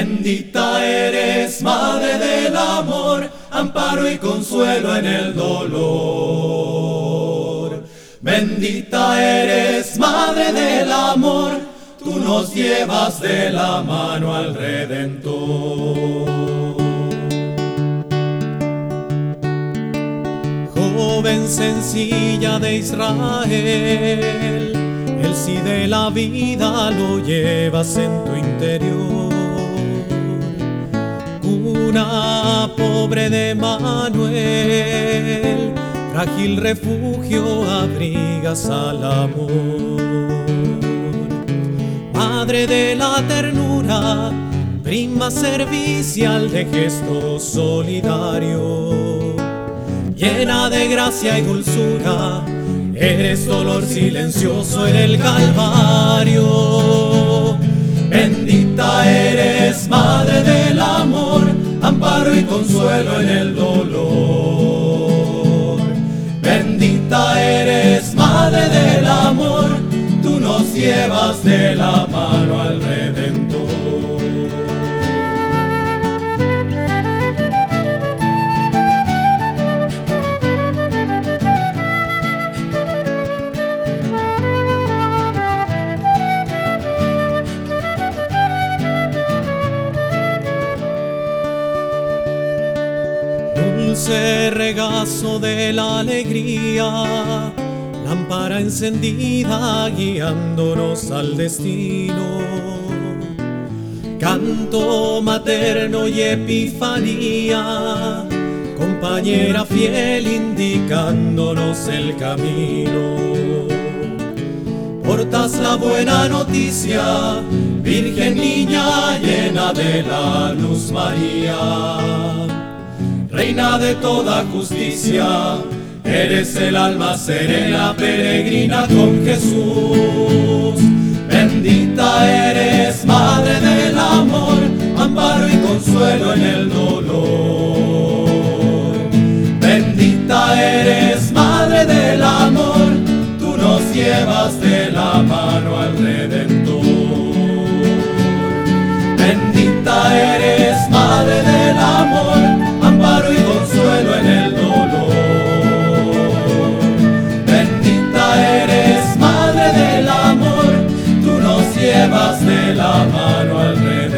Bendita eres, Madre del amor, amparo y consuelo en el dolor. Bendita eres, Madre del amor, tú nos llevas de la mano al Redentor. Joven sencilla de Israel, el sí de la vida lo llevas en tu interior. Cuna pobre de Manuel, frágil refugio abrigas al amor. Madre de la ternura, prima servicial de gesto solidario, llena de gracia y dulzura, eres dolor silencioso en el Calvario. Bendita eres, Madre del amor, amparo y consuelo en el dolor. Bendita eres, Madre del amor, tú nos llevas de la mano al Redentor. Dulce regazo de la alegría, lámpara encendida guiándonos al destino. Canto materno y epifanía, compañera fiel indicándonos el camino. Portas la buena noticia, Virgen niña llena de la luz María. Reina de toda justicia, eres el alma serena, peregrina con Jesús. Bendita eres, Madre del amor, amparo y consuelo en el dolor. Bendita eres, Madre del amor, tú nos llevas de la mano al Redentor. Bendita eres, Madre del amor, amparo y consuelo en el dolor. Bendita eres, Madre del amor, tú nos llevas de la mano al Redentor.